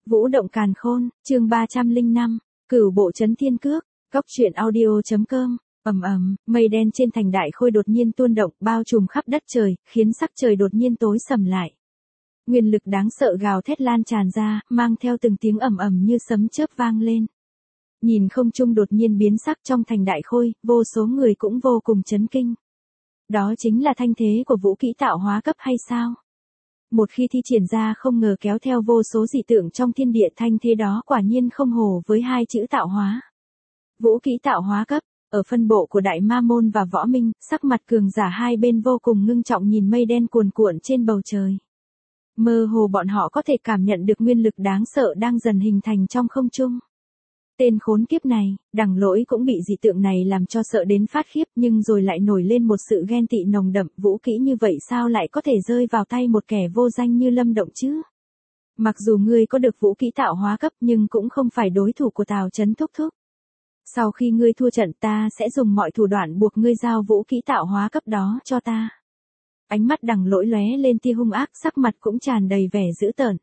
Vũ động càn khôn, chương 305, Cửu bộ chấn thiên cước, Cóc truyện audio.com. Mây đen trên thành Đại Khôi đột nhiên tuôn động, bao trùm khắp đất trời, khiến sắc trời đột nhiên tối sầm lại. Nguyên lực đáng sợ gào thét lan tràn ra, mang theo từng tiếng ầm ầm như sấm chớp vang lên. Nhìn không trung đột nhiên biến sắc trong thành Đại Khôi, vô số người cũng vô cùng chấn kinh. Đó chính là thanh thế của vũ kỹ tạo hóa cấp hay sao? Một khi thi triển ra không ngờ kéo theo vô số dị tượng trong thiên địa, thanh thế đó quả nhiên không hổ với hai chữ tạo hóa. Vũ kỹ tạo hóa cấp, ở phân bộ của Đại Ma Môn và Võ Minh, sắc mặt cường giả hai bên vô cùng ngưng trọng nhìn mây đen cuồn cuộn trên bầu trời. Mơ hồ bọn họ có thể cảm nhận được nguyên lực đáng sợ đang dần hình thành trong không trung. Tên khốn kiếp này, Đằng Lỗi cũng bị dị tượng này làm cho sợ đến phát khiếp, nhưng rồi lại nổi lên một sự ghen tị nồng đậm. Vũ kỹ như vậy sao lại có thể rơi vào tay một kẻ vô danh như Lâm Động chứ? Mặc dù ngươi có được vũ kỹ tạo hóa cấp nhưng cũng không phải đối thủ của Tào Chấn thúc thúc. Sau khi ngươi thua trận, ta sẽ dùng mọi thủ đoạn buộc ngươi giao vũ kỹ tạo hóa cấp đó cho ta. Ánh mắt Đằng Lỗi lóe lên tia hung ác, sắc mặt cũng tràn đầy vẻ dữ tợn.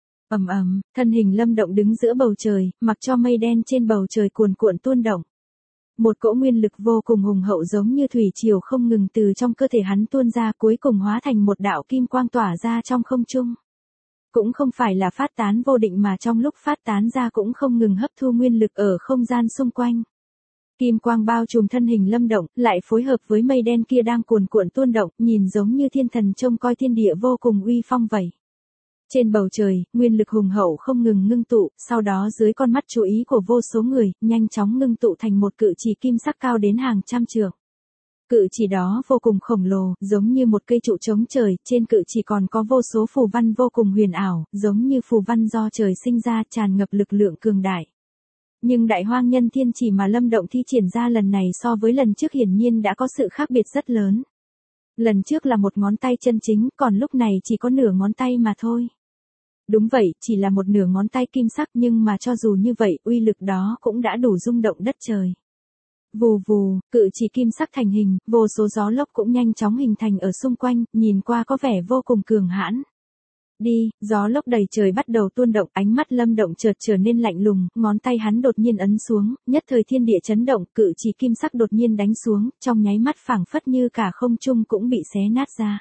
Thân hình Lâm Động đứng giữa bầu trời, mặc cho mây đen trên bầu trời cuồn cuộn tuôn động. Một cỗ nguyên lực vô cùng hùng hậu giống như thủy triều không ngừng từ trong cơ thể hắn tuôn ra, cuối cùng hóa thành một đạo kim quang tỏa ra trong không trung. Cũng không phải là phát tán vô định mà trong lúc phát tán ra cũng không ngừng hấp thu nguyên lực ở không gian xung quanh. Kim quang bao trùm thân hình Lâm Động, lại phối hợp với mây đen kia đang cuồn cuộn tuôn động, nhìn giống như thiên thần trông coi thiên địa vô cùng uy phong vậy. Trên bầu trời, nguyên lực hùng hậu không ngừng ngưng tụ, sau đó dưới con mắt chú ý của vô số người, nhanh chóng ngưng tụ thành một cự chỉ kim sắc cao đến hàng trăm trượng. Cự chỉ đó vô cùng khổng lồ, giống như một cây trụ chống trời, trên cự chỉ còn có vô số phù văn vô cùng huyền ảo, giống như phù văn do trời sinh ra, tràn ngập lực lượng cường đại. Nhưng Đại Hoang Nhân Thiên Chỉ mà Lâm Động thi triển ra lần này so với lần trước hiển nhiên đã có sự khác biệt rất lớn. Lần trước là một ngón tay chân chính, còn lúc này chỉ có nửa ngón tay mà thôi. Đúng vậy, chỉ là một nửa ngón tay kim sắc, nhưng mà cho dù như vậy, uy lực đó cũng đã đủ rung động đất trời. Vù vù, cự chỉ kim sắc thành hình, vô số gió lốc cũng nhanh chóng hình thành ở xung quanh, nhìn qua có vẻ vô cùng cường hãn. Đi, gió lốc đầy trời bắt đầu tuôn động, ánh mắt Lâm Động chợt trở nên lạnh lùng, ngón tay hắn đột nhiên ấn xuống, nhất thời thiên địa chấn động, cự chỉ kim sắc đột nhiên đánh xuống, trong nháy mắt phảng phất như cả không trung cũng bị xé nát ra.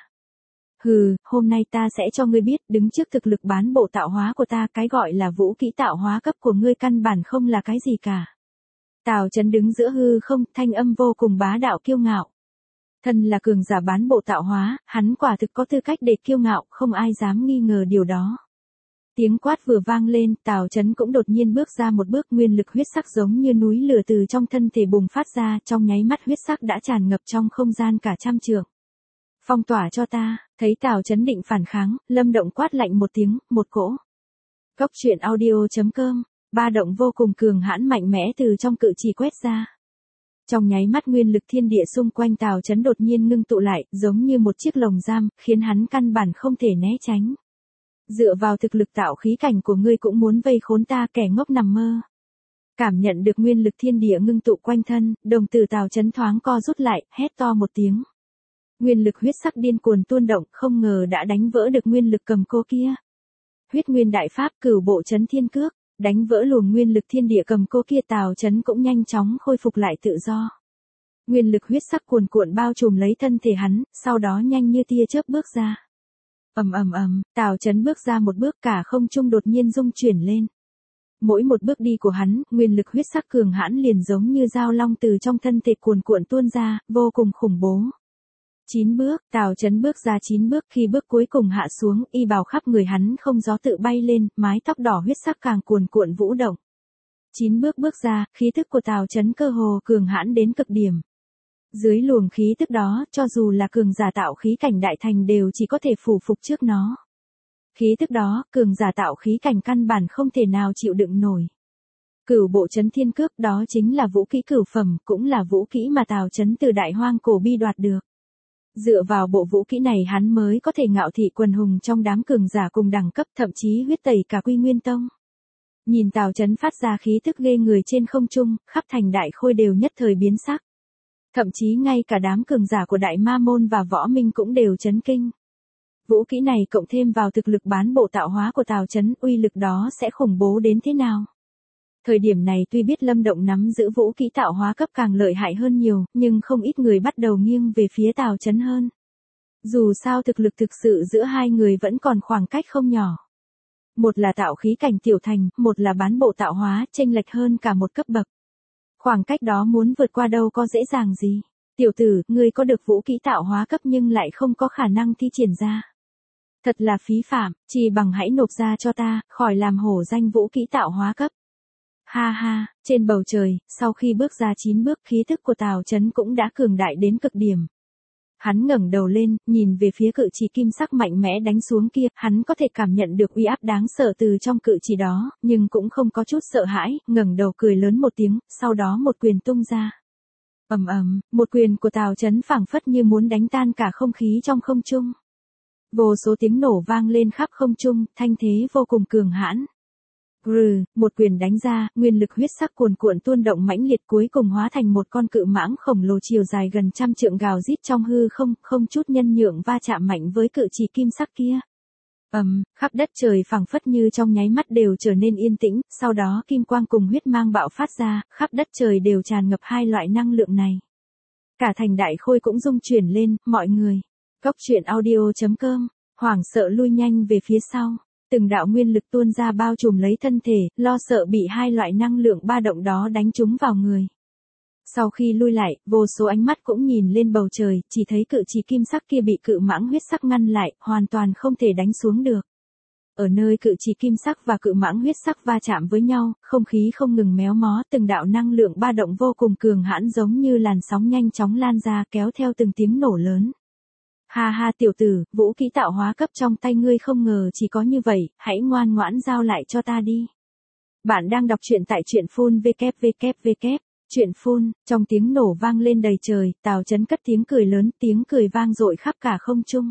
Hừ, hôm nay ta sẽ cho ngươi biết, đứng trước thực lực bán bộ tạo hóa của ta, cái gọi là vũ kỹ tạo hóa cấp của ngươi căn bản không là cái gì cả. Tào Chấn đứng giữa hư không, thanh âm vô cùng bá đạo kiêu ngạo. Thân là cường giả bán bộ tạo hóa, hắn quả thực có tư cách để kiêu ngạo, không ai dám nghi ngờ điều đó. Tiếng quát vừa vang lên, Tào Chấn cũng đột nhiên bước ra một bước, nguyên lực huyết sắc giống như núi lửa từ trong thân thể bùng phát ra, trong nháy mắt huyết sắc đã tràn ngập trong không gian cả trăm trượng. Phong tỏa cho ta, thấy Tào Chấn định phản kháng, Lâm Động quát lạnh một tiếng, một cỗ. Cóc truyện audio.com, ba động vô cùng cường hãn mạnh mẽ từ trong cự chỉ quét ra. Trong nháy mắt nguyên lực thiên địa xung quanh Tào Chấn đột nhiên ngưng tụ lại, giống như một chiếc lồng giam, khiến hắn căn bản không thể né tránh. Dựa vào thực lực tạo khí cảnh của ngươi cũng muốn vây khốn ta, kẻ ngốc nằm mơ. Cảm nhận được nguyên lực thiên địa ngưng tụ quanh thân, đồng tử Tào Chấn thoáng co rút lại, hét to một tiếng. Nguyên lực huyết sắc điên cuồng tuôn động, không ngờ đã đánh vỡ được nguyên lực cầm cô kia. Huyết nguyên đại pháp, Cửu bộ chấn thiên cước, đánh vỡ luồng nguyên lực thiên địa cầm cô kia, Tào Chấn cũng nhanh chóng khôi phục lại tự do. Nguyên lực huyết sắc cuồn cuộn bao trùm lấy thân thể hắn, sau đó nhanh như tia chớp bước ra. Tào Chấn bước ra một bước, cả không trung đột nhiên rung chuyển lên. Mỗi một bước đi của hắn, nguyên lực huyết sắc cường hãn liền giống như dao long từ trong thân thể cuồn cuộn tuôn ra, vô cùng khủng bố. 9 bước, Tào Chấn bước ra 9 bước, khi bước cuối cùng hạ xuống, y bào khắp người hắn không gió tự bay lên, mái tóc đỏ huyết sắc càng cuồn cuộn vũ động. 9 bước bước ra, khí tức của Tào Chấn cơ hồ cường hãn đến cực điểm. Dưới luồng khí tức đó, cho dù là cường giả tạo khí cảnh đại thành đều chỉ có thể phủ phục trước nó. Khí tức đó, cường giả tạo khí cảnh căn bản không thể nào chịu đựng nổi. Cửu bộ chấn thiên cước, đó chính là vũ kỹ cửu phẩm, cũng là vũ kỹ mà Tào Chấn từ Đại Hoang cổ bi đoạt được. Dựa vào bộ vũ kỹ này hắn mới có thể ngạo thị quần hùng trong đám cường giả cùng đẳng cấp, thậm chí huyết tẩy cả Quy Nguyên Tông. Nhìn Tào Chấn phát ra khí tức ghê người trên không trung, khắp thành Đại Khôi đều nhất thời biến sắc. Thậm chí ngay cả đám cường giả của Đại Ma Môn và Võ Minh cũng đều chấn kinh. Vũ kỹ này cộng thêm vào thực lực bán bộ tạo hóa của Tào Chấn, uy lực đó sẽ khủng bố đến thế nào? Thời điểm này tuy biết Lâm Động nắm giữ vũ kỹ tạo hóa cấp càng lợi hại hơn nhiều, nhưng không ít người bắt đầu nghiêng về phía Tào Chấn hơn. Dù sao thực lực thực sự giữa hai người vẫn còn khoảng cách không nhỏ. Một là tạo khí cảnh tiểu thành, một là bán bộ tạo hóa, chênh lệch hơn cả một cấp bậc. Khoảng cách đó muốn vượt qua đâu có dễ dàng gì. Tiểu tử, ngươi có được vũ kỹ tạo hóa cấp nhưng lại không có khả năng thi triển ra. Thật là phí phạm, chỉ bằng hãy nộp ra cho ta, khỏi làm hổ danh vũ kỹ tạo hóa cấp. Ha ha, trên bầu trời, sau khi bước ra 9 bước khí thức của Tào Chấn cũng đã cường đại đến cực điểm. Hắn ngẩng đầu lên, nhìn về phía cự chỉ kim sắc mạnh mẽ đánh xuống kia, hắn có thể cảm nhận được uy áp đáng sợ từ trong cự chỉ đó, nhưng cũng không có chút sợ hãi, ngẩng đầu cười lớn một tiếng, sau đó một quyền tung ra. Ầm ầm, một quyền của Tào Chấn phảng phất như muốn đánh tan cả không khí trong không trung. Vô số tiếng nổ vang lên khắp không trung, thanh thế vô cùng cường hãn. Một quyền đánh ra, nguyên lực huyết sắc cuồn cuộn tuôn động mãnh liệt cuối cùng hóa thành một con cự mãng khổng lồ chiều dài gần 100 trượng gào rít trong hư không, không chút nhân nhượng va chạm mạnh với cự chỉ kim sắc kia. Khắp đất trời phảng phất như trong nháy mắt đều trở nên yên tĩnh, sau đó kim quang cùng huyết mang bạo phát ra, khắp đất trời đều tràn ngập hai loại năng lượng này. Cả thành Đại Khôi cũng rung chuyển lên, mọi người. Cốc truyện audio.com, hoảng sợ lui nhanh về phía sau. Từng đạo nguyên lực tuôn ra bao trùm lấy thân thể, lo sợ bị hai loại năng lượng ba động đó đánh trúng vào người. Sau khi lui lại, vô số ánh mắt cũng nhìn lên bầu trời, chỉ thấy cự chỉ kim sắc kia bị cự mãng huyết sắc ngăn lại, hoàn toàn không thể đánh xuống được. Ở nơi cự chỉ kim sắc và cự mãng huyết sắc va chạm với nhau, không khí không ngừng méo mó, từng đạo năng lượng ba động vô cùng cường hãn giống như làn sóng nhanh chóng lan ra kéo theo từng tiếng nổ lớn. Ha ha tiểu tử, vũ kỹ tạo hóa cấp trong tay ngươi không ngờ chỉ có như vậy, hãy ngoan ngoãn giao lại cho ta đi. Bạn đang đọc truyện tại truyện phun www. Truyện phun, trong tiếng nổ vang lên đầy trời, Tào Chấn cất tiếng cười lớn, tiếng cười vang dội khắp cả không trung.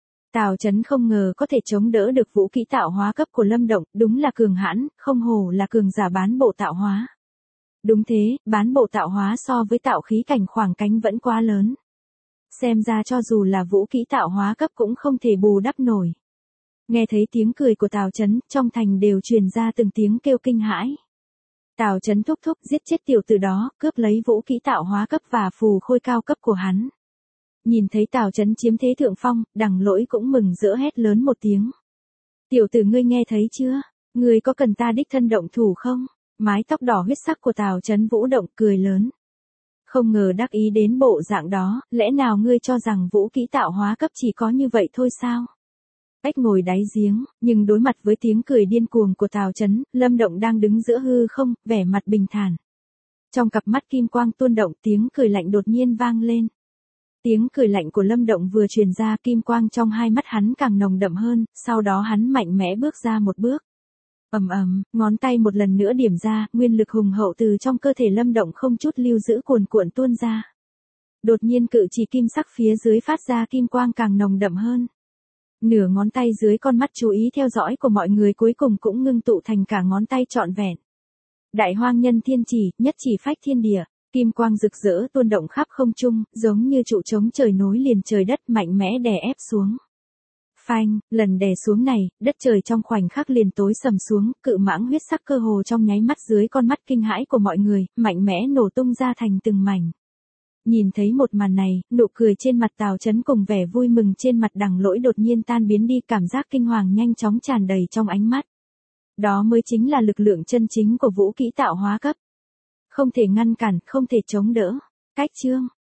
Tào Chấn không ngờ có thể chống đỡ được vũ kỹ tạo hóa cấp của Lâm Động, đúng là cường hãn, không hổ là cường giả bán bộ tạo hóa. Đúng thế, bán bộ tạo hóa so với tạo khí cảnh khoảng cánh vẫn quá lớn. Xem ra cho dù là vũ kỹ tạo hóa cấp cũng không thể bù đắp nổi. Nghe thấy tiếng cười của Tào Chấn, trong thành đều truyền ra từng tiếng kêu kinh hãi. Tào Chấn thúc thúc giết chết tiểu tử đó, cướp lấy vũ kỹ tạo hóa cấp và phù khôi cao cấp của hắn. Nhìn thấy Tào Chấn chiếm thế thượng phong, Đằng Lỗi cũng mừng rỡ hét lớn một tiếng. Tiểu tử ngươi nghe thấy chưa? Ngươi có cần ta đích thân động thủ không? Mái tóc đỏ huyết sắc của Tào Chấn vũ động cười lớn. Không ngờ đắc ý đến bộ dạng đó, lẽ nào ngươi cho rằng vũ kỹ tạo hóa cấp chỉ có như vậy thôi sao? Ếch ngồi đáy giếng, nhưng đối mặt với tiếng cười điên cuồng của Tào Chấn, Lâm Động đang đứng giữa hư không, vẻ mặt bình thản. Trong cặp mắt kim quang tuôn động, tiếng cười lạnh đột nhiên vang lên. Tiếng cười lạnh của Lâm Động vừa truyền ra, kim quang trong hai mắt hắn càng nồng đậm hơn, sau đó hắn mạnh mẽ bước ra một bước. Ngón tay một lần nữa điểm ra, nguyên lực hùng hậu từ trong cơ thể Lâm Động không chút lưu giữ cuồn cuộn tuôn ra. Đột nhiên cự chỉ kim sắc phía dưới phát ra kim quang càng nồng đậm hơn. Nửa ngón tay dưới con mắt chú ý theo dõi của mọi người cuối cùng cũng ngưng tụ thành cả ngón tay trọn vẹn. Đại Hoang Nhân Thiên Chỉ, nhất chỉ phách thiên địa, kim quang rực rỡ tuôn động khắp không trung, giống như trụ chống trời nối liền trời đất mạnh mẽ đè ép xuống. Phanh, lần đè xuống này, đất trời trong khoảnh khắc liền tối sầm xuống, cự mãng huyết sắc cơ hồ trong nháy mắt dưới con mắt kinh hãi của mọi người, mạnh mẽ nổ tung ra thành từng mảnh. Nhìn thấy một màn này, nụ cười trên mặt Tào Chấn cùng vẻ vui mừng trên mặt Đằng Lỗi đột nhiên tan biến đi, cảm giác kinh hoàng nhanh chóng tràn đầy trong ánh mắt. Đó mới chính là lực lượng chân chính của vũ kỹ tạo hóa cấp. Không thể ngăn cản, không thể chống đỡ. Cách chương